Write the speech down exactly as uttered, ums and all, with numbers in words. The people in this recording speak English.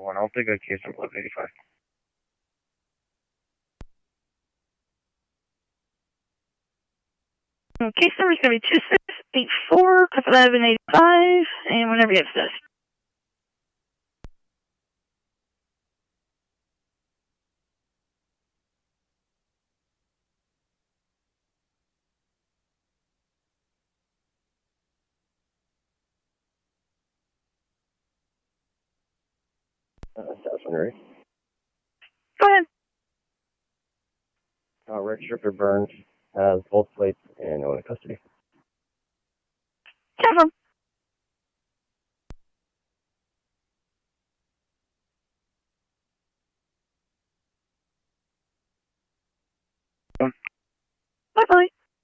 one. I'll take a case from eleven eighty-five. Case number is going to be two six eight four, eleven eighty-five, and whenever you have this. Uh, that's one, right? Go ahead. Uh, Rick Stripper Burns has both plates and no one in custody. Have 'em.